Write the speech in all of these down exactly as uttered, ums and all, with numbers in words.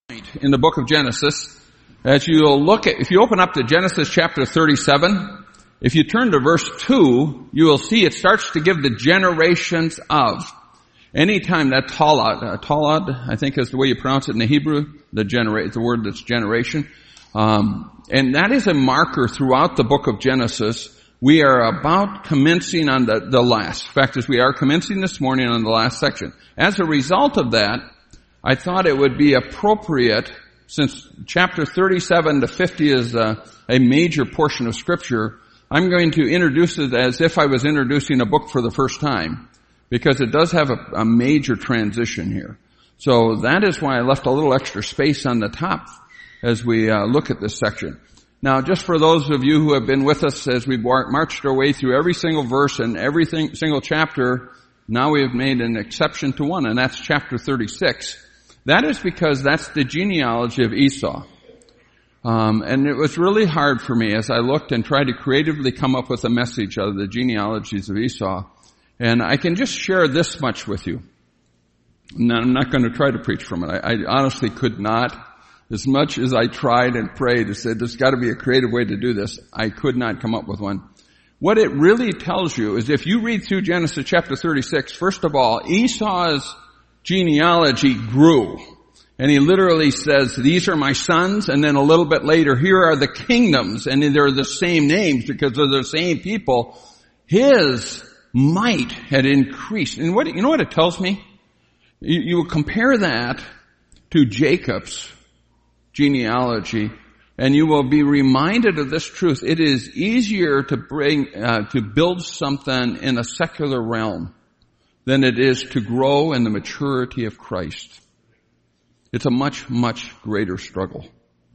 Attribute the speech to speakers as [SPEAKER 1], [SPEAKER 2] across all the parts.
[SPEAKER 1] In the book of Genesis, as you'll look at, if you open up to Genesis chapter thirty-seven, if you turn to verse two, you will see it starts to give the generations of. Anytime that talad, uh, talad, I think is the way you pronounce it in the Hebrew, the generate, the word that's generation. Um, and that is a marker throughout the book of Genesis. We are about commencing on the, the last. In fact, as we are commencing this morning on the last section. As a result of that, I thought it would be appropriate, since chapter thirty-seven to fifty is a, a major portion of Scripture, I'm going to introduce it as if I was introducing a book for the first time, because it does have a, a major transition here. So that is why I left a little extra space on the top as we uh, look at this section. Now, just for those of you who have been with us as we've marched our way through every single verse and every single chapter, now we have made an exception to one, and that's chapter thirty-six. That is because that's the genealogy of Esau. Um, and it was really hard for me as I looked and tried to creatively come up with a message out of the genealogies of Esau. And I can just share this much with you. And I'm not going to try to preach from it. I, I honestly could not. As much as I tried and prayed and said, there's got to be a creative way to do this, I could not come up with one. What it really tells you is if you read through Genesis chapter thirty-six, first of all, Esau's genealogy grew. And he literally says, these are my sons, and then a little bit later, here are the kingdoms, and they're the same names because they're the same people. His might had increased. And what, you know what it tells me? You, you compare that to Jacob's genealogy, and you will be reminded of this truth. It is easier to bring, uh, to build something in a secular realm than it is to grow in the maturity of Christ. It's a much, much greater struggle.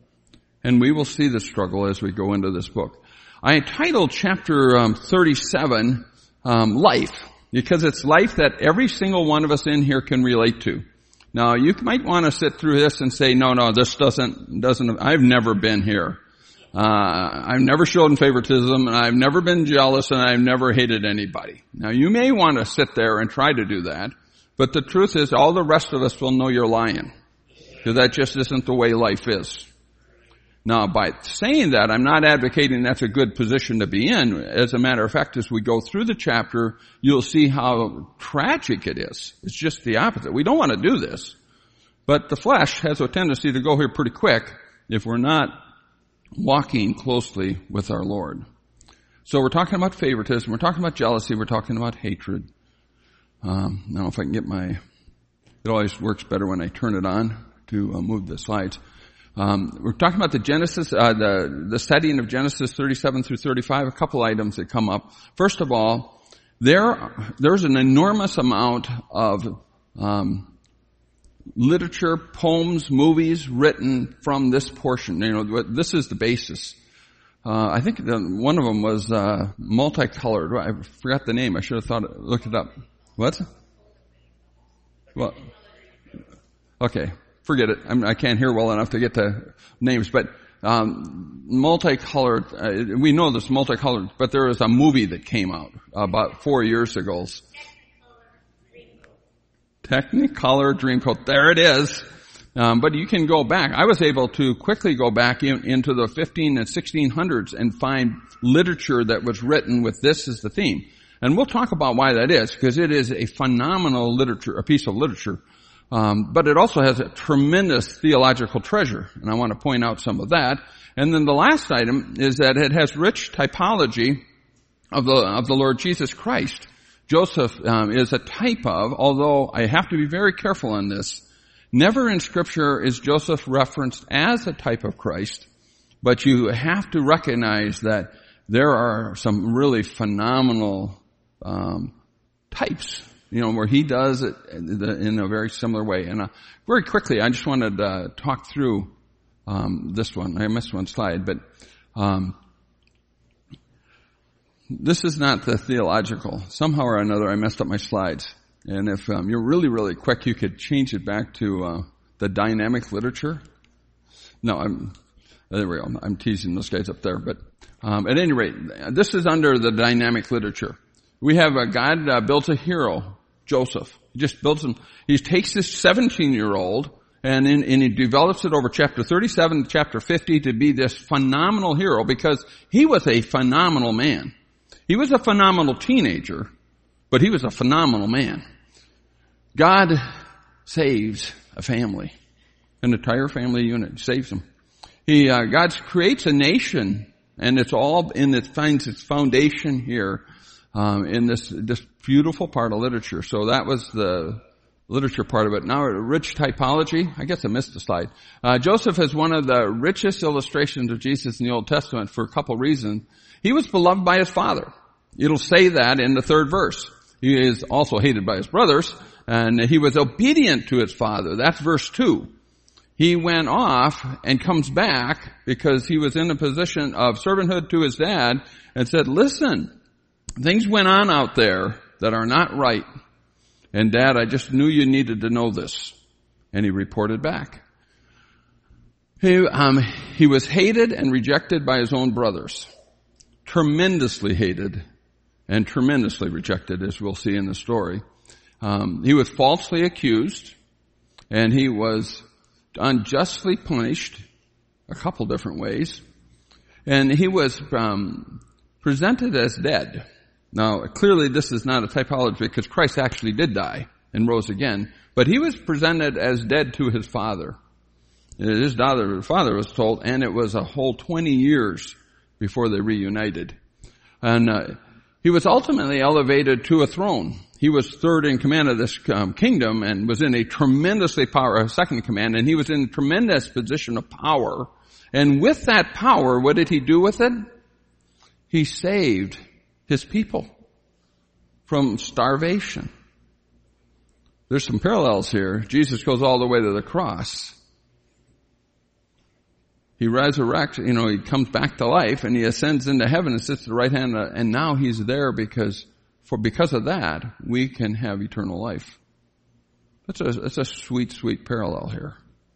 [SPEAKER 1] And we will see the struggle as we go into this book. I titled chapter um, thirty-seven, um, Life, because it's life that every single one of us in here can relate to. Now, you might want to sit through this and say, no, no, this doesn't, doesn't, I've never been here. Uh, I've never shown favoritism, and I've never been jealous, and I've never hated anybody. Now, you may want to sit there and try to do that, but the truth is all the rest of us will know you're lying, because that just isn't the way life is. Now, by saying that, I'm not advocating that's a good position to be in. As a matter of fact, as we go through the chapter, you'll see how tragic it is. It's just the opposite. We don't want to do this, but the flesh has a tendency to go here pretty quick if we're not walking closely with our Lord. So we're talking about favoritism, we're talking about jealousy, we're talking about hatred. Um, I don't know if I can get my, it always works better when I turn it on to uh, move the slides. Um, we're talking about the Genesis, uh, the, the setting of Genesis thirty-seven through thirty-five, a couple items that come up. First of all, there, there's an enormous amount of, um, literature, poems, movies written from this portion. You know, this is the basis. Uh, I think the, one of them was, uh, multicolored. I forgot the name. I should have thought, looked it up. What? Well, okay. Forget it. I'm, I can't hear well enough to get the names, but, um, multicolored, uh, we know this multicolored, but there was a movie that came out about four years ago. Technicolor Dreamcoat. There it is. Um, but you can go back. I was able to quickly go back in, into the fifteen and sixteen hundreds and find literature that was written with this as the theme. And we'll talk about why that is, because it is a phenomenal literature, a piece of literature. Um, but it also has a tremendous theological treasure, and I want to point out some of that. And then the last item is that it has rich typology of the of the Lord Jesus Christ. Joseph um, is a type of, although I have to be very careful on this, never in Scripture is Joseph referenced as a type of Christ, but you have to recognize that there are some really phenomenal um, types, you know, where he does it in a very similar way. And uh, very quickly, I just wanted to talk through um, this one. I missed one slide, but um this is not the theological. Somehow or another, I messed up my slides. And if um, you're really, really quick, you could change it back to uh, the dynamic literature. No, I'm, there we go. I'm teasing those guys up there. But um, at any rate, this is under the dynamic literature. We have a God uh, built a hero, Joseph. He just builds him. He takes this seventeen-year-old And, in, and he develops it over chapter thirty-seven to chapter fifty to be this phenomenal hero because he was a phenomenal man. He was a phenomenal teenager, but he was a phenomenal man. God saves a family, an entire family unit, saves them. He, uh, God creates a nation, and it's all in it finds its foundation here um, in this this beautiful part of literature. So that was the literature part of it. Now, rich typology. I guess I missed a slide. Uh, Joseph is one of the richest illustrations of Jesus in the Old Testament for a couple reasons. He was beloved by his father. It'll say that in the third verse. He is also hated by his brothers, and he was obedient to his father. That's verse two. He went off and comes back because he was in a position of servanthood to his dad and said, listen, things went on out there that are not right. And Dad, I just knew you needed to know this. And he reported back. He, um, he was hated and rejected by his own brothers. Tremendously hated and tremendously rejected, as we'll see in the story. Um, he was falsely accused, and he was unjustly punished a couple different ways. And he was um, presented as dead. Now, clearly this is not a typology because Christ actually did die and rose again, but he was presented as dead to his father. His father, father was told, and it was a whole twenty years before they reunited. And uh, he was ultimately elevated to a throne. He was third in command of this um, kingdom and was in a tremendously power, second in command, and he was in a tremendous position of power. And with that power, what did he do with it? He saved his people from starvation. There's some parallels here. Jesus goes all the way to the cross. He resurrects, you know, he comes back to life and he ascends into heaven and sits at the right hand, and now he's there because, for because of that, we can have eternal life. That's a, that's a sweet, sweet parallel here.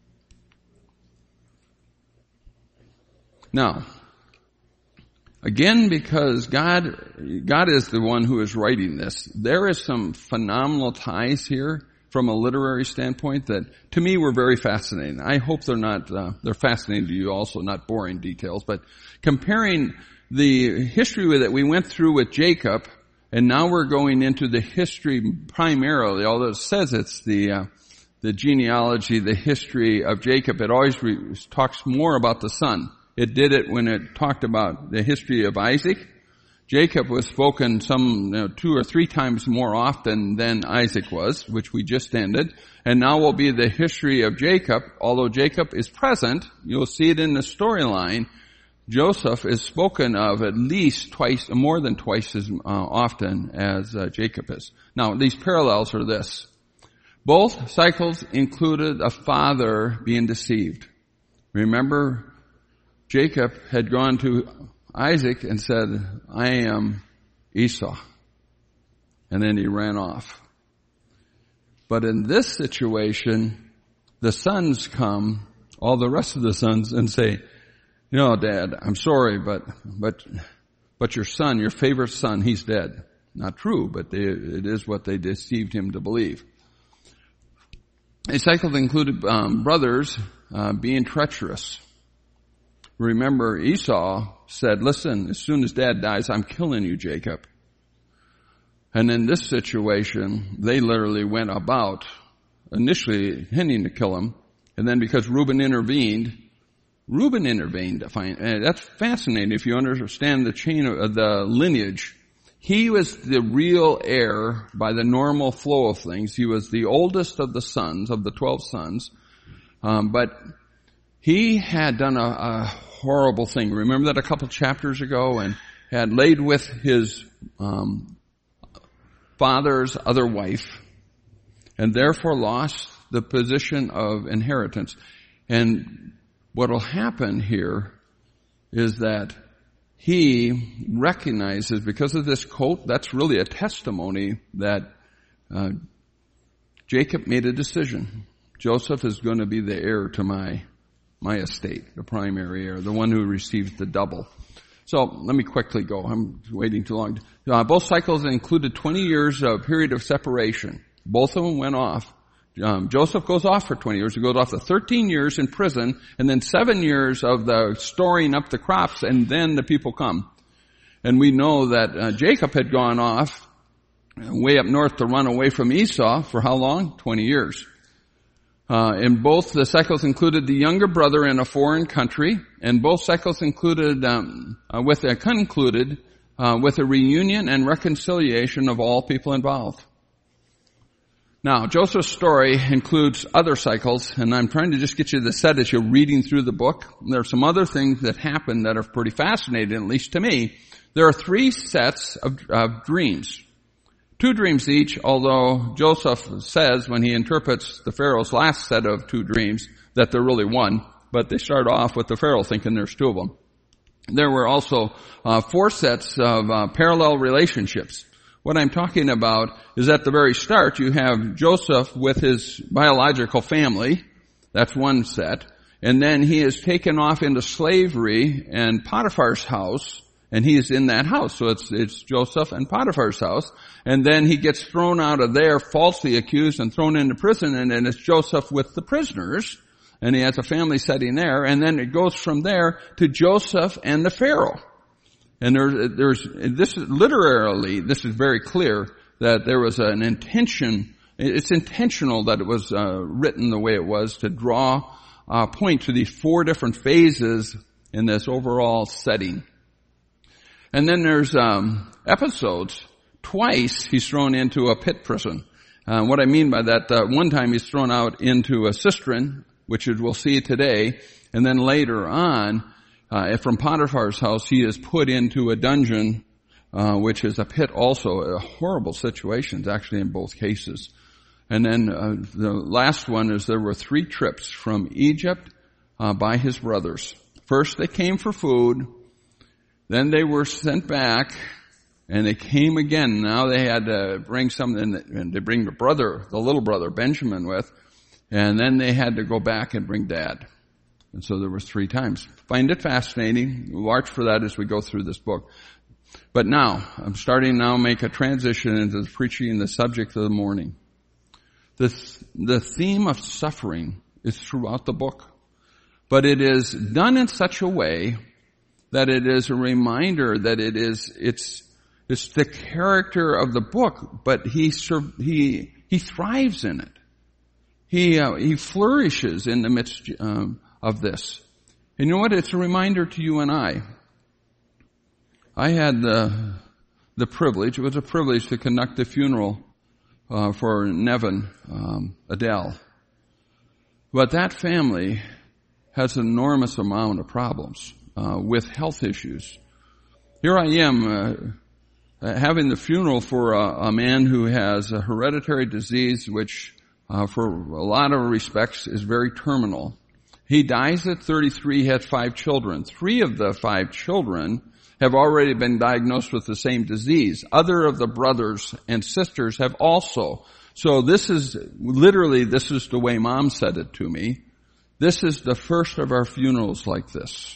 [SPEAKER 1] Now, again, because God, God is the one who is writing this, there is some phenomenal ties here from a literary standpoint that, to me, were very fascinating. I hope they're not, uh, they're fascinating to you also, not boring details, but comparing the history that we went through with Jacob, and now we're going into the history primarily, although it says it's the, uh, the genealogy, the history of Jacob, it always re- talks more about the son. It did it when it talked about the history of Isaac. Jacob was spoken some, you know, two or three times more often than Isaac was, which we just ended. And now will be the history of Jacob. Although Jacob is present, you'll see it in the storyline, Joseph is spoken of at least twice, more than twice as uh, often as uh, Jacob is. Now, these parallels are this. Both cycles included a father being deceived. Remember, Jacob had gone to Isaac and said, I am Esau. And then he ran off. But in this situation, the sons come, all the rest of the sons, and say, you know, Dad, I'm sorry, but, but, but your son, your favorite son, he's dead. Not true, but they, it is what they deceived him to believe. A cycle included um, brothers uh, being treacherous. Remember, Esau said, listen, as soon as Dad dies, I'm killing you, Jacob. And in this situation, they literally went about initially intending to kill him. And then because Reuben intervened, Reuben intervened to find, and that's fascinating if you understand the chain of the lineage. He was the real heir by the normal flow of things. He was the oldest of the sons, of the twelve sons. Um, but he had done a, a horrible thing. Remember that a couple chapters ago, and had laid with his um, father's other wife, and therefore lost the position of inheritance. And what will happen here is that he recognizes, because of this coat, that's really a testimony that uh, Jacob made a decision. Joseph is going to be the heir to my my estate, the primary heir, the one who receives the double. So let me quickly go. I'm waiting too long. Uh, both cycles included twenty years of period of separation. Both of them went off Um, Joseph goes off for twenty years. He goes off to thirteen years in prison, and then seven years of the storing up the crops, and then the people come. And we know that uh, Jacob had gone off way up north to run away from Esau for how long? twenty years. Uh, and both the cycles included the younger brother in a foreign country, and both cycles included, um, uh, with a concluded uh, with a reunion and reconciliation of all people involved. Now, Joseph's story includes other cycles, and I'm trying to just get you the set as you're reading through the book. There are some other things that happen that are pretty fascinating, at least to me. There are three sets of, of dreams. Two dreams each, although Joseph says when he interprets the Pharaoh's last set of two dreams that they're really one, but they start off with the Pharaoh thinking there's two of them. There were also uh, four sets of uh, parallel relationships. What I'm talking about is at the very start you have Joseph with his biological family. That's one set. And then he is taken off into slavery and Potiphar's house, and he is in that house. So it's, it's Joseph and Potiphar's house. And then he gets thrown out of there, falsely accused and thrown into prison, and then it's Joseph with the prisoners, and he has a family setting there. And then it goes from there to Joseph and the Pharaoh. And there, there's, this is literally, this is very clear that there was an intention, it's intentional that it was uh, written the way it was to draw a point to these four different phases in this overall setting. And then there's um, episodes. Twice he's thrown into a pit prison. Uh, what I mean by that, uh, one time he's thrown out into a cistern, which we'll see today, and then later on, Uh, from Potiphar's house, he is put into a dungeon, uh, which is a pit also. A horrible situations, actually, in both cases. And then uh, the last one is there were three trips from Egypt uh, by his brothers. First, they came for food. Then they were sent back, and they came again. Now they had to bring something, and they bring the brother, the little brother, Benjamin, with. And then they had to go back and bring Dad. And so there was three times. Find it fascinating. Watch for that as we go through this book. But now, I'm starting now to make a transition into the preaching the subject of the morning. This, the theme of suffering is throughout the book. But it is done in such a way that it is a reminder that it is, it's, it's the character of the book, but he, he, he thrives in it. He, uh, he flourishes in the midst, um, of this. And you know what? It's a reminder to you and I. I had the, the privilege, it was a privilege to conduct the funeral uh, for Nevin um, Adele. But that family has an enormous amount of problems uh, with health issues. Here I am uh, having the funeral for a, a man who has a hereditary disease which uh, for a lot of respects is very terminal. He dies at thirty-three, he had five children. Three of the five children have already been diagnosed with the same disease. Other of the brothers and sisters have also. So this is, literally, this is the way Mom said it to me. This is the first of our funerals like this.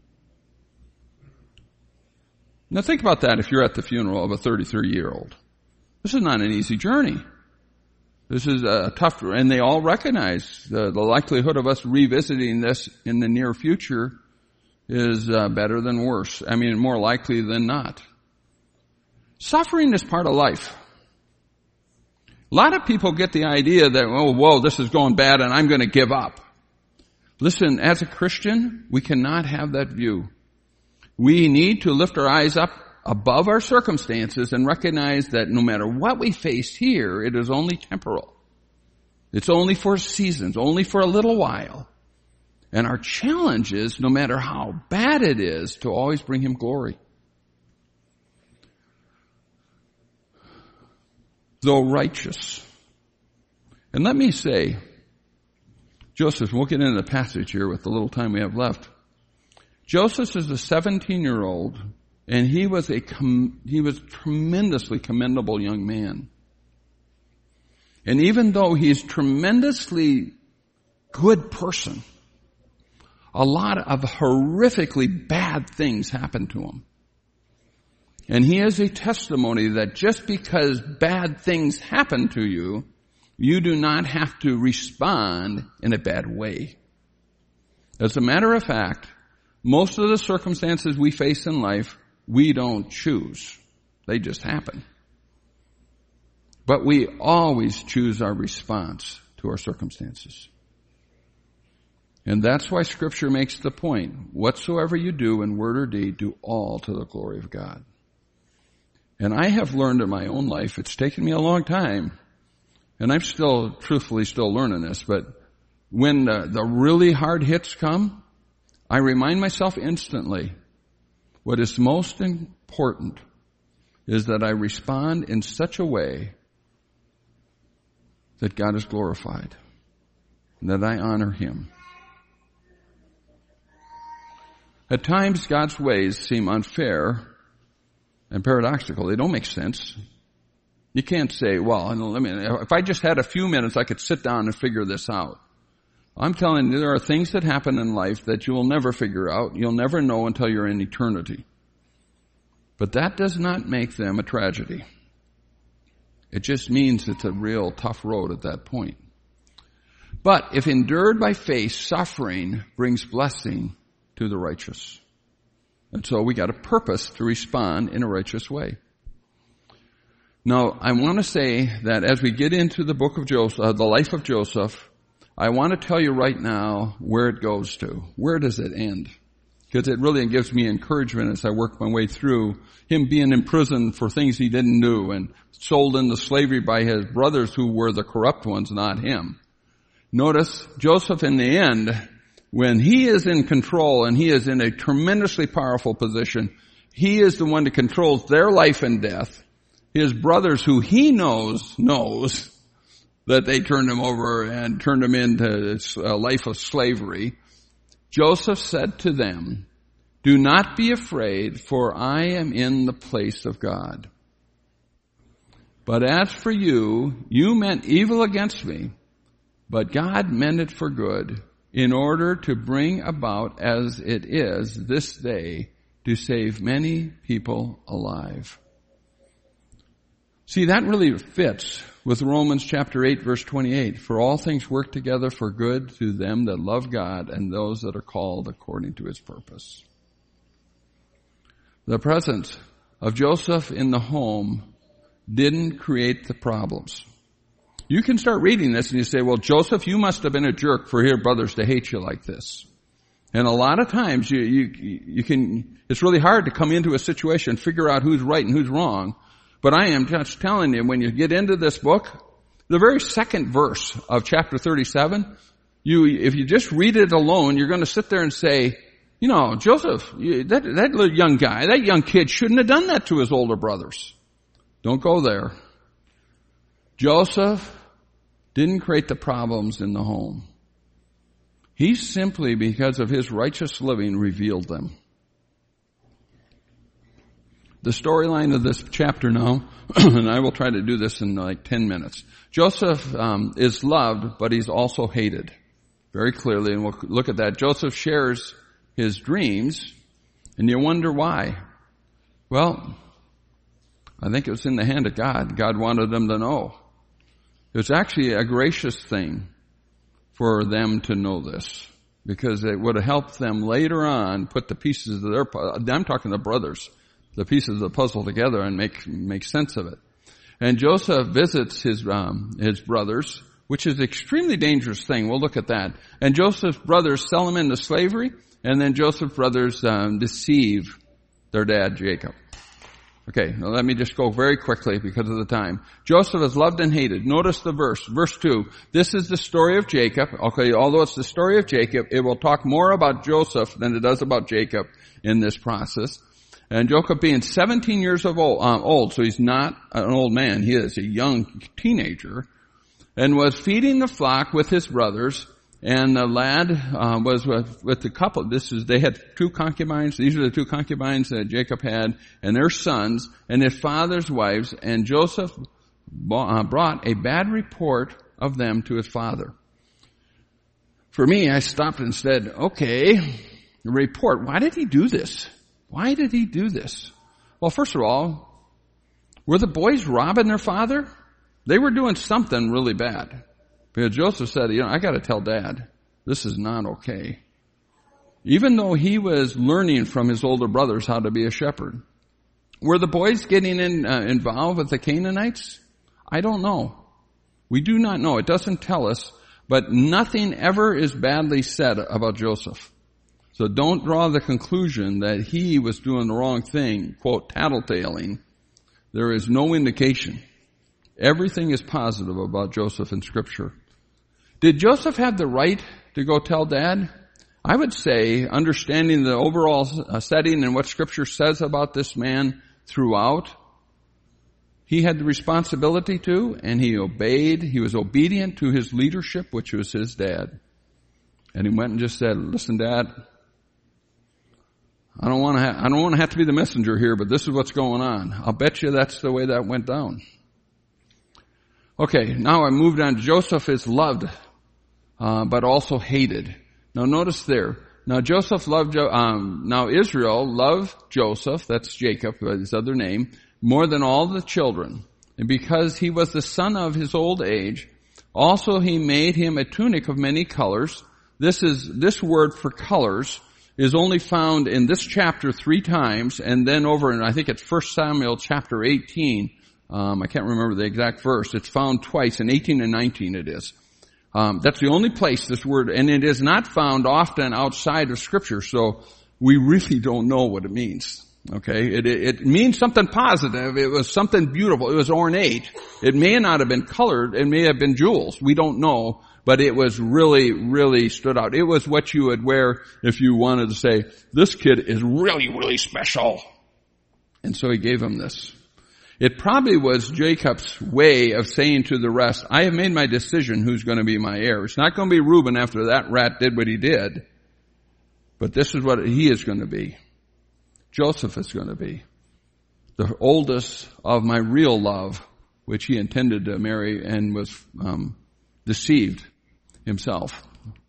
[SPEAKER 1] Now think about that if you're at the funeral of a thirty-three-year-old. This is not an easy journey. This is a tough, and they all recognize the, the likelihood of us revisiting this in the near future is uh, better than worse. I mean, more likely than not. Suffering is part of life. A lot of people get the idea that, oh, whoa, this is going bad and I'm going to give up. Listen, as a Christian, we cannot have that view. We need to lift our eyes up above our circumstances and recognize that no matter what we face here, it is only temporal. It's only for seasons, only for a little while. And our challenge is, no matter how bad it is, to always bring Him glory. Though righteous. And let me say, Joseph, we'll get into the passage here with the little time we have left. Joseph is a seventeen-year-old, and he was a com- he was a tremendously commendable young man. And even though he's a tremendously good person, a lot of horrifically bad things happened to him. And he is a testimony that just because bad things happen to you You do not have to respond in a bad way. As a matter of fact, most of the circumstances we face in life, we don't choose. They just happen. But we always choose our response to our circumstances. And that's why Scripture makes the point, whatsoever you do in word or deed, do all to the glory of God. And I have learned in my own life, it's taken me a long time, and I'm still, truthfully still learning this, but when the, the really hard hits come, I remind myself instantly, what is most important is that I respond in such a way that God is glorified, and that I honor Him. At times, God's ways seem unfair and paradoxical. They don't make sense. You can't say, well, let me, if I just had a few minutes, I could sit down and figure this out. I'm telling you, there are things that happen in life that you will never figure out. You'll never know until you're in eternity. But that does not make them a tragedy. It just means it's a real tough road at that point. But if endured by faith, suffering brings blessing to the righteous. And so we got a purpose to respond in a righteous way. Now, I want to say that as we get into the book of Joseph, uh, the life of Joseph, I want to tell you right now where it goes to. Where does it end? Because it really gives me encouragement as I work my way through him being in prison for things he didn't do and sold into slavery by his brothers who were the corrupt ones, not him. Notice Joseph in the end, when he is in control and he is in a tremendously powerful position, he is the one that controls their life and death. His brothers, who he knows, knows that they turned him over and turned him into a life of slavery. Joseph said to them, "Do not be afraid, for I am in the place of God. But as for you, you meant evil against me, but God meant it for good, in order to bring about as it is this day, to save many people alive." See, that really fits with Romans chapter eight, verse twenty-eight. For all things work together for good to them that love God and those that are called according to His purpose. The presence of Joseph in the home didn't create the problems. You can start reading this and you say, well, Joseph, you must have been a jerk for your brothers to hate you like this. And a lot of times you, you, you can, it's really hard to come into a situation and figure out who's right and who's wrong. But I am just telling you, when you get into this book, the very second verse of chapter thirty-seven, you, if you just read it alone, you're going to sit there and say, you know, Joseph, you, that, that little young guy, that young kid shouldn't have done that to his older brothers. Don't go there. Joseph didn't create the problems in the home. He simply, because of his righteous living, revealed them. The storyline of this chapter now, and I will try to do this in like ten minutes. Joseph um, is loved, but he's also hated. Very clearly, and we'll look at that. Joseph shares his dreams, and you wonder why. Well, I think it was in the hand of God. God wanted them to know. It was actually a gracious thing for them to know this, because it would have helped them later on put the pieces of their, I'm talking the brothers, the pieces of the puzzle together and make make sense of it. And Joseph visits his um, his brothers, which is an extremely dangerous thing. We'll look at that. And Joseph's brothers sell him into slavery, and then Joseph's brothers um, deceive their dad Jacob. Okay, now let me just go very quickly because of the time. Joseph is loved and hated. Notice the verse, verse two. This is the story of Jacob. Okay, although it's the story of Jacob, it will talk more about Joseph than it does about Jacob in this process. And Jacob being seventeen years of old, um, old, so he's not an old man. He is a young teenager, and was feeding the flock with his brothers. And the lad uh, was with, with the couple. This is they had two concubines. These are the two concubines that Jacob had, and their sons, and his father's wives. And Joseph brought a bad report of them to his father. For me, I stopped and said, "Okay, the report. Why did he do this? Why did he do this?" Well, first of all, were the boys robbing their father? They were doing something really bad. Because Joseph said, you know, I got to tell Dad, this is not okay. Even though he was learning from his older brothers how to be a shepherd. Were the boys getting in, uh, involved with the Canaanites? I don't know. We do not know. It doesn't tell us. But nothing ever is badly said about Joseph. So don't draw the conclusion that he was doing the wrong thing, quote, tattletaling. There is no indication. Everything is positive about Joseph in Scripture. Did Joseph have the right to go tell Dad? I would say, understanding the overall setting and what Scripture says about this man throughout, he had the responsibility to, and he obeyed. He was obedient to his leadership, which was his dad. And he went and just said, listen, Dad, I don't want to ha- I don't want to have to be the messenger here, but this is what's going on. I'll bet you that's the way that went down. Okay, now I moved on. Joseph is loved, uh, but also hated. Now notice there. Now Joseph loved, jo- um, now Israel loved Joseph, that's Jacob, his other name, more than all the children. And because he was the son of his old age, also he made him a tunic of many colors. This is, this word for colors is only found in this chapter three times, and then over in, I think it's First Samuel chapter eighteen, Um, I can't remember the exact verse. It's found twice, in eighteen and nineteen it is. Um, that's the only place this word, and it is not found often outside of Scripture, so we really don't know what it means. Okay? It, it, it means something positive. It was something beautiful. It was ornate. It may not have been colored. It may have been jewels. We don't know, but it was really, really stood out. It was what you would wear if you wanted to say, this kid is really, really special. And so he gave him this. It probably was Jacob's way of saying to the rest, I have made my decision who's going to be my heir. It's not going to be Reuben after that rat did what he did. But this is what he is going to be. Joseph is going to be the oldest of my real love, which he intended to marry and was um, deceived himself.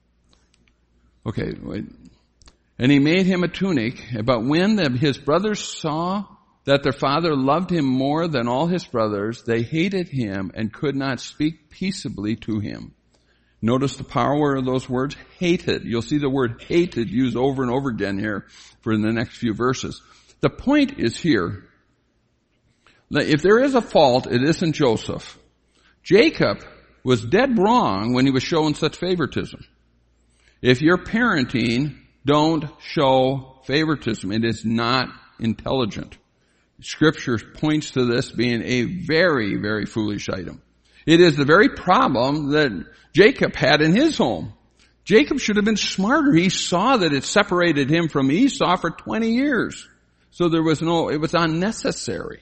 [SPEAKER 1] Okay, wait. And he made him a tunic, but when the, his brothers saw that their father loved him more than all his brothers, they hated him and could not speak peaceably to him. Notice the power of those words, hated. You'll see the word hated used over and over again here for the next few verses. The point is here, that if there is a fault, it isn't Joseph. Jacob was dead wrong when he was showing such favoritism. If you're parenting, don't show favoritism. It is not intelligent. Scripture points to this being a very, very foolish item. It is the very problem that Jacob had in his home. Jacob should have been smarter. He saw that it separated him from Esau for twenty years. So there was no, it was unnecessary.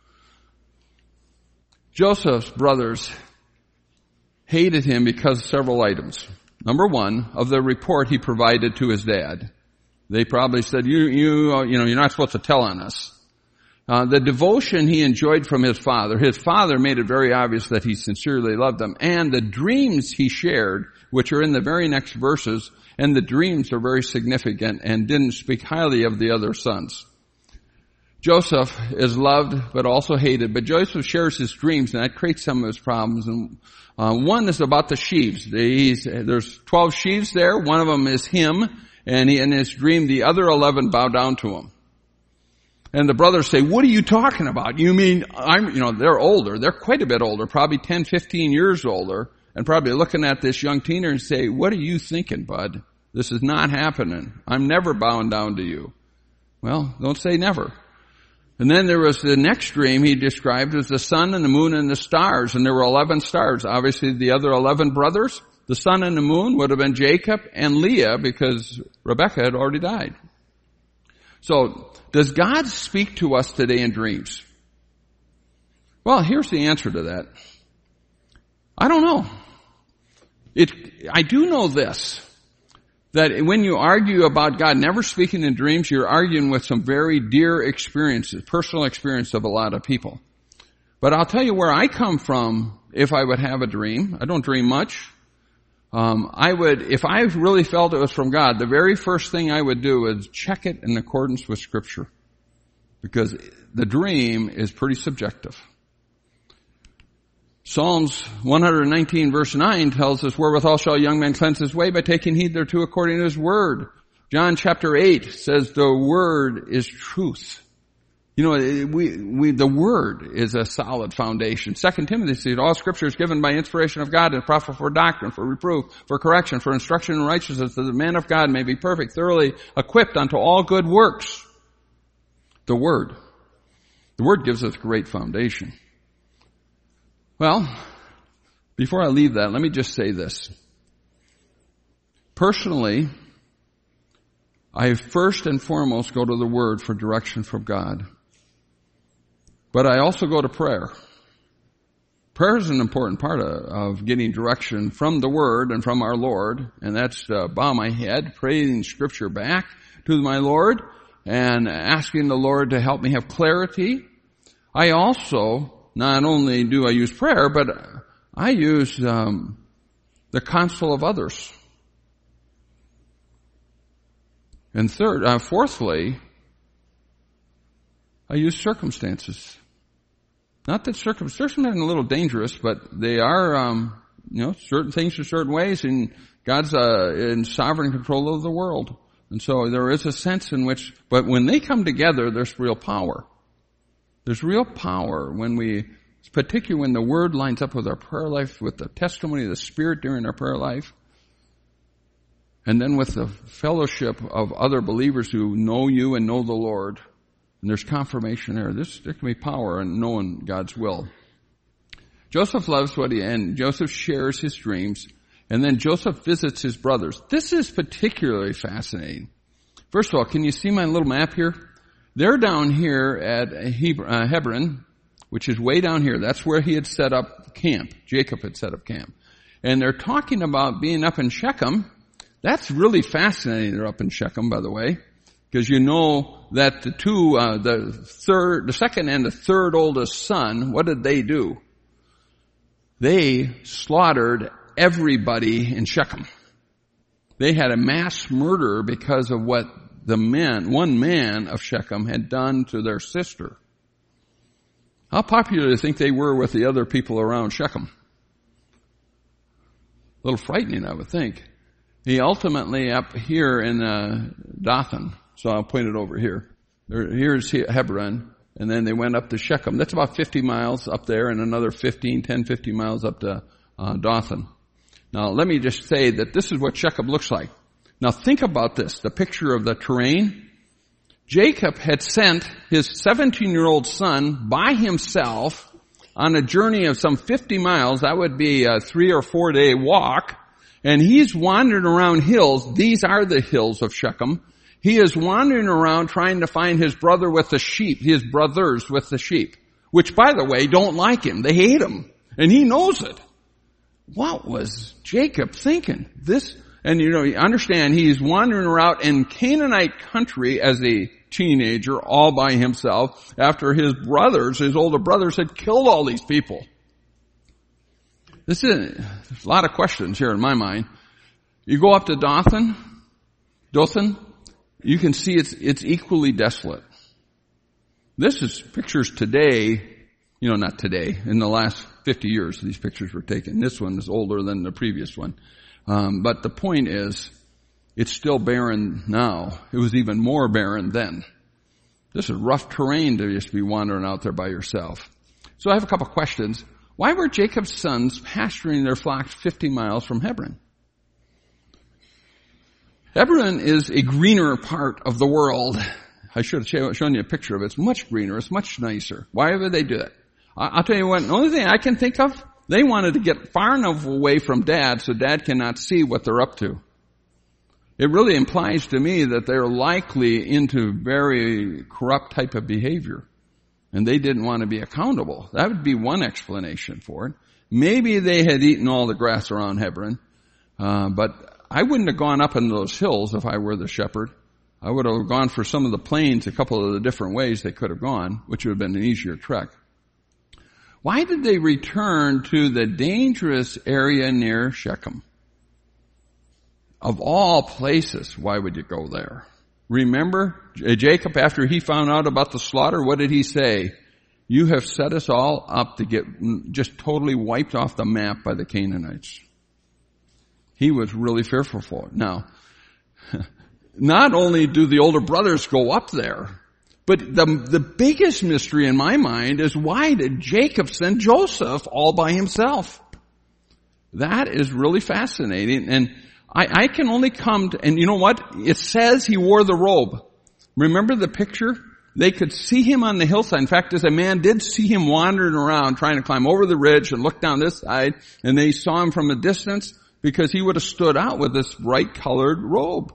[SPEAKER 1] Joseph's brothers hated him because of several items. Number one, of the report he provided to his dad. They probably said, you, you, you know, you're not supposed to tell on us. Uh, the devotion he enjoyed from his father. His father made it very obvious that he sincerely loved them. And the dreams he shared, which are in the very next verses, and the dreams are very significant and didn't speak highly of the other sons. Joseph is loved but also hated, but Joseph shares his dreams, and that creates some of his problems. And uh, one is about the sheaves. He's, there's twelve sheaves there. One of them is him, and he, in his dream, the other eleven bow down to him. And the brothers say, what are you talking about? You mean, I'm, you know, they're older. They're quite a bit older, probably ten, fifteen years older, and probably looking at this young teenager and say, what are you thinking, bud? This is not happening. I'm never bowing down to you. Well, don't say never. And then there was the next dream he described as the sun and the moon and the stars, and there were eleven stars. Obviously, the other eleven brothers, the sun and the moon would have been Jacob and Leah, because Rebekah had already died. So, does God speak to us today in dreams? Well, here's the answer to that. I don't know. It, I do know this, that when you argue about God never speaking in dreams, you're arguing with some very dear experiences, personal experience of a lot of people. But I'll tell you where I come from if I would have a dream. I don't dream much. Um, I would, if I really felt it was from God, the very first thing I would do is check it in accordance with Scripture. Because the dream is pretty subjective. Psalms one nineteen verse nine tells us, wherewithal shall a young man cleanse his way? By taking heed thereto according to his word. John chapter eight says the word is truth. You know, we, we, the word is a solid foundation. Second Timothy says, all scripture is given by inspiration of God and profitable for doctrine, for reproof, for correction, for instruction in righteousness, that the man of God may be perfect, thoroughly equipped unto all good works. The word. The word gives us great foundation. Well, before I leave that, let me just say this. Personally, I first and foremost go to the Word for direction from God. But I also go to prayer. Prayer is an important part of, of getting direction from the Word and from our Lord, and that's to bow my head, praying Scripture back to my Lord, and asking the Lord to help me have clarity. I also, not only do I use prayer, but I use um, the counsel of others. And third, uh, fourthly, I use circumstances. Not that circumstances are a little dangerous, but they are, um, you know, certain things in certain ways, and God's uh, in sovereign control of the world. And so there is a sense in which, but when they come together, there's real power. There's real power when we, particularly when the Word lines up with our prayer life, with the testimony of the Spirit during our prayer life, and then with the fellowship of other believers who know you and know the Lord, and there's confirmation there. This, there can be power in knowing God's will. Joseph loves what he, and Joseph shares his dreams, and then Joseph visits his brothers. This is particularly fascinating. First of all, can you see my little map here? They're down here at Hebron, which is way down here. That's where he had set up camp. Jacob had set up camp. And they're talking about being up in Shechem. That's really fascinating. They're up in Shechem, by the way, because you know that the two, uh, the third, the second and the third oldest son, what did they do? They slaughtered everybody in Shechem. They had a mass murder because of what the men, one man of Shechem had done to their sister. How popular do you think they were with the other people around Shechem? A little frightening, I would think. He ultimately up here in uh, Dothan, so I'll point it over here. There, here's Hebron, and then they went up to Shechem. That's about fifty miles up there, and another fifteen, ten, fifty miles up to uh, Dothan. Now, let me just say that this is what Shechem looks like. Now, think about this, the picture of the terrain. Jacob had sent his seventeen-year-old son by himself on a journey of some fifty miles. That would be a three or four day walk. And he's wandering around hills. These are the hills of Shechem. He is wandering around trying to find his brother with the sheep, his brothers with the sheep, which, by the way, don't like him. They hate him. And he knows it. What was Jacob thinking? This, and you know, you understand he's wandering around in Canaanite country as a teenager all by himself after his brothers, his older brothers, had killed all these people. This is a lot of questions here in my mind. You go up to Dothan, Dothan, you can see it's, it's equally desolate. This is pictures today, you know, not today, in the last fifty years these pictures were taken. This one is older than the previous one. Um, but the point is, it's still barren now. It was even more barren then. This is rough terrain to just be wandering out there by yourself. So I have a couple questions. Why were Jacob's sons pasturing their flocks fifty miles from Hebron? Hebron is a greener part of the world. I should have shown you a picture of it. It's much greener. It's much nicer. Why would they do it? I'll tell you what, the only thing I can think of, they wanted to get far enough away from Dad so Dad cannot see what they're up to. It really implies to me that they're likely into very corrupt type of behavior. And they didn't want to be accountable. That would be one explanation for it. Maybe they had eaten all the grass around Hebron. Uh, but I wouldn't have gone up in those hills if I were the shepherd. I would have gone for some of the plains, a couple of the different ways they could have gone, which would have been an easier trek. Why did they return to the dangerous area near Shechem? Of all places, why would you go there? Remember, Jacob, after he found out about the slaughter, what did he say? you have set us all up to get just totally wiped off the map by the Canaanites. He was really fearful for it. Now, not only do the older brothers go up there, but the, the biggest mystery in my mind is, why did Jacob send Joseph all by himself? That is really fascinating. And I, I can only come to, and you know what? It says he wore the robe. Remember the picture? They could see him on the hillside. In fact, as a man did see him wandering around trying to climb over the ridge and look down this side, and they saw him from a distance because he would have stood out with this bright colored robe.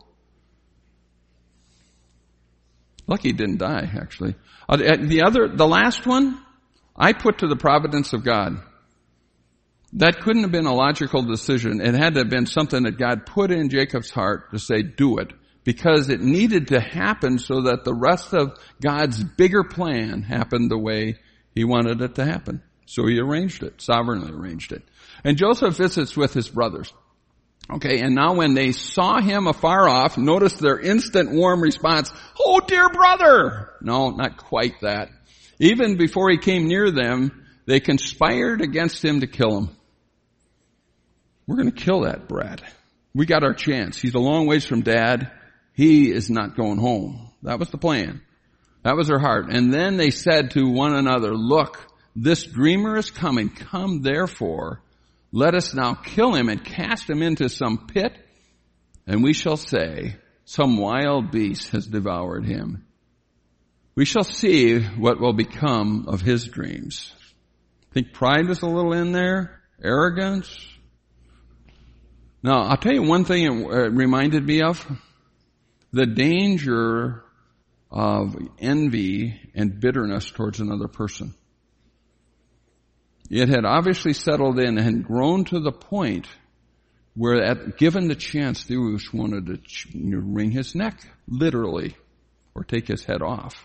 [SPEAKER 1] Lucky he didn't die, actually. Uh, the other, the last one, I put to the providence of God. That couldn't have been a logical decision. It had to have been something that God put in Jacob's heart to say, do it. Because it needed to happen so that the rest of God's bigger plan happened the way he wanted it to happen. So he arranged it, sovereignly arranged it. And Joseph visits with his brothers. Okay, and now when they saw him afar off, notice their instant warm response, "Oh, dear brother!" No, not quite that. Even before he came near them, they conspired against him to kill him. We're going to kill that brat. We got our chance. He's a long ways from Dad. He is not going home. That was the plan. That was their heart. And then they said to one another, "Look, this dreamer is coming. Come, therefore, let us now kill him and cast him into some pit, and we shall say, some wild beast has devoured him. We shall see what will become of his dreams." Think pride was a little in there? Arrogance? Now, I'll tell you one thing it reminded me of. The danger of envy and bitterness towards another person. It had obviously settled in and grown to the point where, at, given the chance, they just wanted to wring his neck, literally, or take his head off.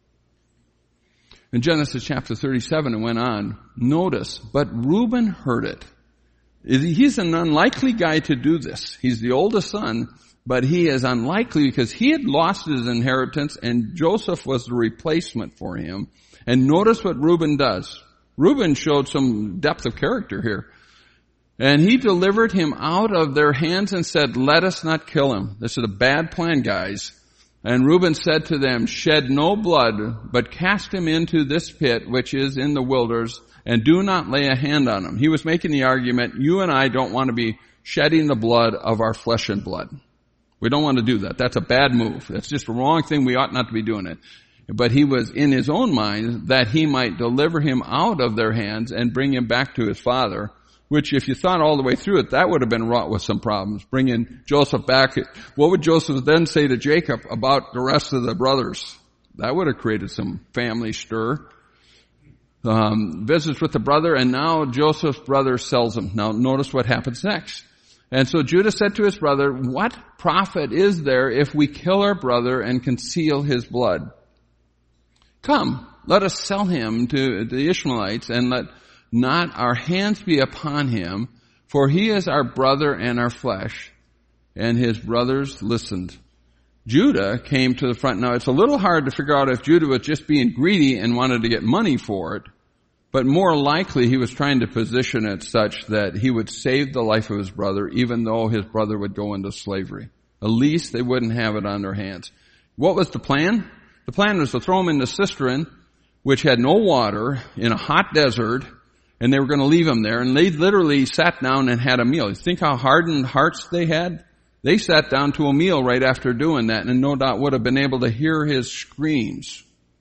[SPEAKER 1] In Genesis chapter thirty-seven, it went on, notice, but Reuben heard it. He's an unlikely guy to do this. He's the oldest son, but he is unlikely because he had lost his inheritance and Joseph was the replacement for him. And notice what Reuben does. Reuben showed some depth of character here. And he delivered him out of their hands and said, "Let us not kill him." This is a bad plan, guys. And Reuben said to them, "Shed no blood, but cast him into this pit which is in the wilderness, and do not lay a hand on him." He was making the argument, you and I don't want to be shedding the blood of our flesh and blood. We don't want to do that. That's a bad move. That's just a wrong thing. We ought not to be doing it. But he was in his own mind that he might deliver him out of their hands and bring him back to his father, which if you thought all the way through it, that would have been wrought with some problems. Bringing Joseph back, what would Joseph then say to Jacob about the rest of the brothers? That would have created some family stir. Um, visits with the brother, and now Joseph's brother sells him. Now notice what happens next. And so Judah said to his brother, "What profit is there if we kill our brother and conceal his blood? Come, let us sell him to the Ishmaelites, and let not our hands be upon him, for he is our brother and our flesh." And his brothers listened. Judah came to the front. Now, it's a little hard to figure out if Judah was just being greedy and wanted to get money for it, but more likely he was trying to position it such that he would save the life of his brother, even though his brother would go into slavery. At least they wouldn't have it on their hands. What was the plan? The plan was to throw him in the cistern, which had no water, in a hot desert, and they were going to leave him there. And they literally sat down and had a meal. You think how hardened hearts they had? They sat down to a meal right after doing that, and no doubt would have been able to hear his screams.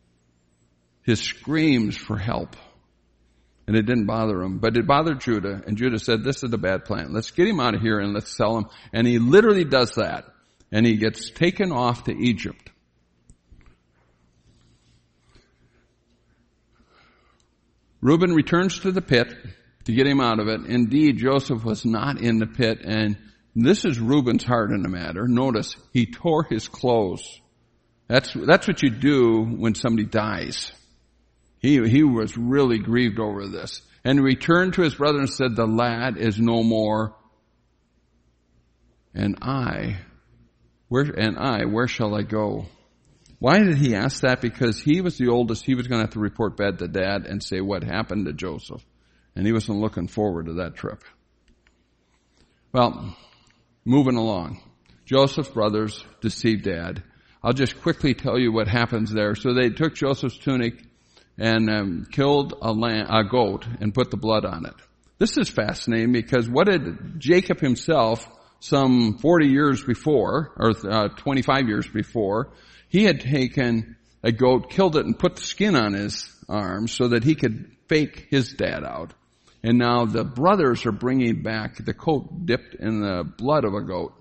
[SPEAKER 1] His screams for help. And it didn't bother him. But it bothered Judah, and Judah said, "This is a bad plan. Let's get him out of here and let's sell him." And he literally does that. And he gets taken off to Egypt. Reuben returns to the pit to get him out of it. Indeed, Joseph was not in the pit, and this is Reuben's heart in the matter. Notice, he tore his clothes. That's, that's what you do when somebody dies. He, he was really grieved over this. And he returned to his brother and said, "The lad is no more. And I, where, and I, where shall I go?" Why did he ask that? Because he was the oldest. He was going to have to report back to Dad and say what happened to Joseph. And he wasn't looking forward to that trip. Well, moving along. Joseph's brothers deceived Dad. I'll just quickly tell you what happens there. So they took Joseph's tunic and um, killed a, lamb, a goat and put the blood on it. This is fascinating because what did Jacob himself, some forty years before, or uh, twenty-five years before, he had taken a goat, killed it, and put the skin on his arm so that he could fake his dad out. And now the brothers are bringing back the coat dipped in the blood of a goat.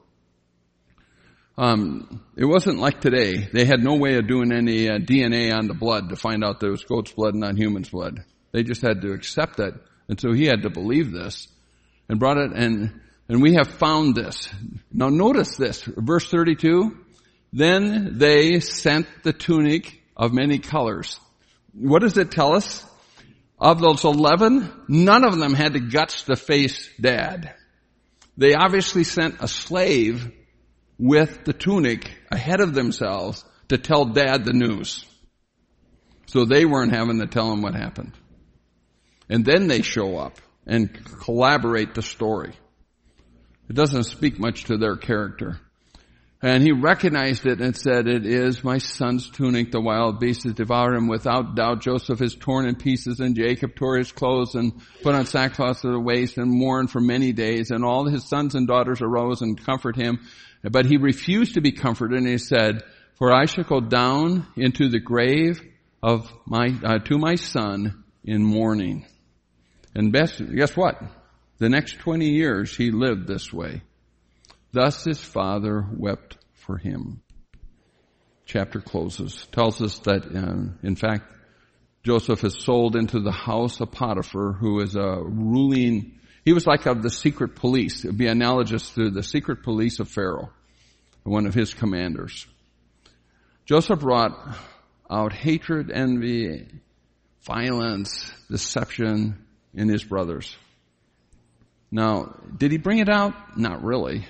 [SPEAKER 1] Um, it wasn't like today. They had no way of doing any uh, D N A on the blood to find out that it was goat's blood, not human's blood. They just had to accept it. And so he had to believe this and brought it, and, and we have found this. Now notice this, verse thirty-two. Then they sent the tunic of many colors. What does it tell us? Of those eleven, none of them had the guts to face Dad. They obviously sent a slave with the tunic ahead of themselves to tell Dad the news. So they weren't having to tell him what happened. And then they show up and collaborate the story. It doesn't speak much to their character. And he recognized it and said, "It is my son's tunic. The wild beasts have devoured him. Without doubt, Joseph is torn in pieces, and Jacob tore his clothes and put on sackcloth to the waist and mourned for many days. And all his sons and daughters arose and comforted him. But he refused to be comforted, and he said, for I shall go down into the grave of my, uh, to my son in mourning." And best, guess what? The next twenty years he lived this way. Thus his father wept for him. Chapter closes. Tells us that, uh, in fact, Joseph is sold into the house of Potiphar, who is a ruling, he was like of the secret police. It would be analogous to the secret police of Pharaoh, one of his commanders. Joseph brought out hatred, envy, violence, deception in his brothers. Now, did he bring it out? Not really.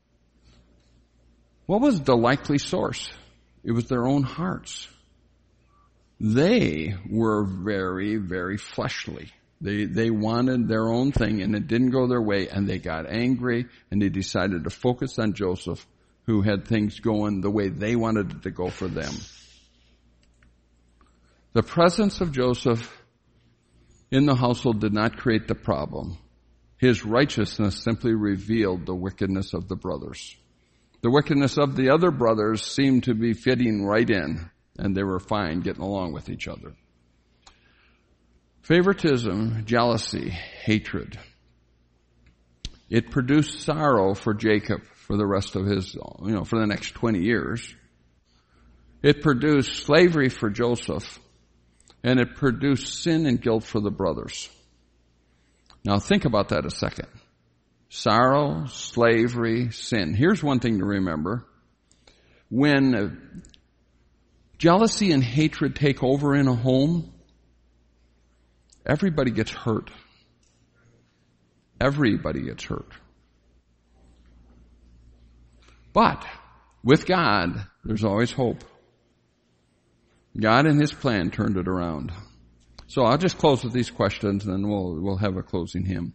[SPEAKER 1] What was the likely source? It was their own hearts. They were very, very fleshly. They, they wanted their own thing, and it didn't go their way, and they got angry, and they decided to focus on Joseph, who had things going the way they wanted it to go for them. The presence of Joseph in the household did not create the problem. His righteousness simply revealed the wickedness of the brothers. The wickedness of the other brothers seemed to be fitting right in, and they were fine getting along with each other. Favoritism, jealousy, hatred. It produced sorrow for Jacob for the rest of his, you know, for the next twenty years. It produced slavery for Joseph, and it produced sin and guilt for the brothers. Now think about that a second. Sorrow, slavery, sin. Here's one thing to remember. When jealousy and hatred take over in a home, everybody gets hurt. Everybody gets hurt. But with God, there's always hope. God and His plan turned it around. So I'll just close with these questions, and then we'll, we'll have a closing hymn.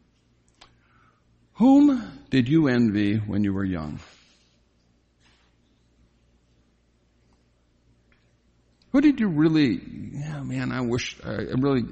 [SPEAKER 1] Whom did you envy when you were young? Who did you really, yeah, man, I wish, I really,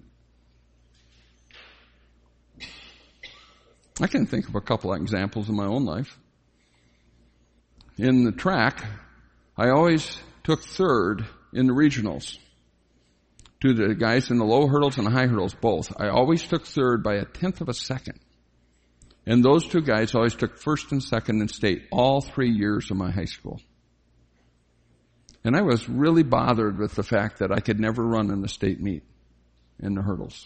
[SPEAKER 1] I can think of a couple of examples in my own life. In the track, I always took third in the regionals. To the guys in the low hurdles and the high hurdles, both. I always took third by a tenth of a second. And those two guys always took first and second in state all three years of my high school. And I was really bothered with the fact that I could never run in the state meet in the hurdles.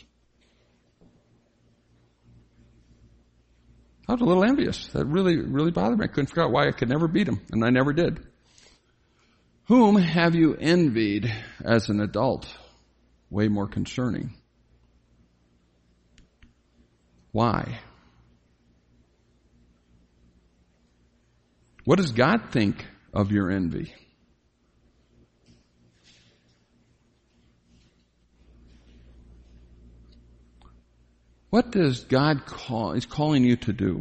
[SPEAKER 1] I was a little envious. That really, really bothered me. I couldn't figure out why I could never beat them, and I never did. Whom have you envied as an adult? Way more concerning. Why? What does God think of your envy? What does God call, is calling you to do?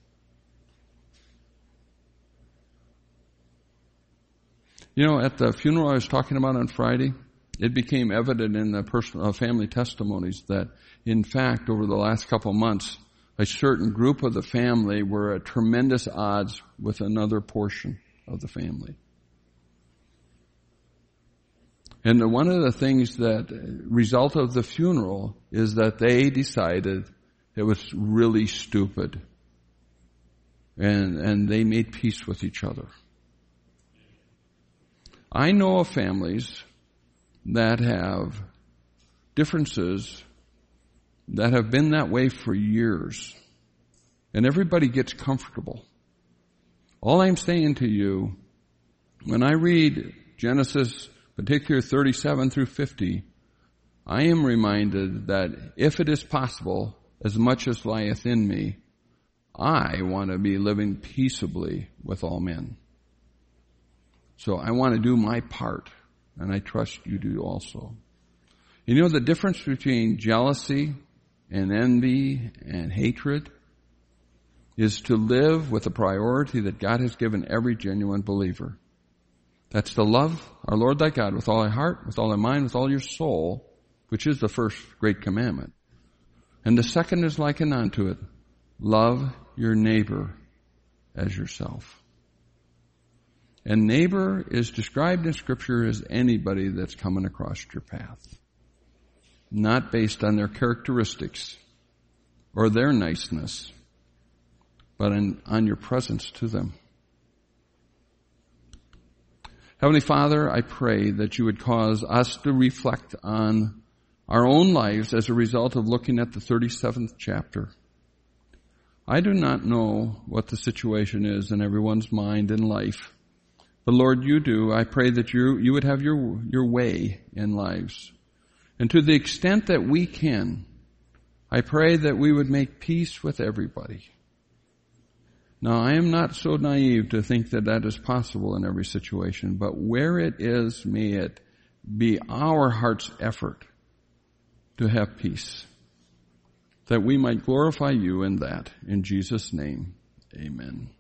[SPEAKER 1] You know, at the funeral I was talking about on Friday, it became evident in the personal, uh, family testimonies that, in fact, over the last couple of months, a certain group of the family were at tremendous odds with another portion of the family. And one of the things that result of the funeral is that they decided it was really stupid. And, and they made peace with each other. I know of families that have differences that have been that way for years. And everybody gets comfortable. All I'm saying to you, when I read Genesis, particularly thirty-seven through fifty, I am reminded that if it is possible, as much as lieth in me, I want to be living peaceably with all men. So I want to do my part, and I trust you do also. You know the difference between jealousy and envy and hatred is to live with the priority that God has given every genuine believer. That's to love our Lord thy God with all thy heart, with all thy mind, with all your soul, which is the first great commandment. And the second is likened unto it. Love your neighbor as yourself. And neighbor is described in Scripture as anybody that's coming across your path. Not based on their characteristics or their niceness, but on, on your presence to them. Heavenly Father, I pray that you would cause us to reflect on our own lives as a result of looking at the thirty-seventh chapter. I do not know what the situation is in everyone's mind in life, but Lord, you do. I pray that you, you would have your, your way in lives. And to the extent that we can, I pray that we would make peace with everybody. Now, I am not so naive to think that that is possible in every situation, but where it is, may it be our heart's effort to have peace, that we might glorify you in that. In Jesus' name, amen.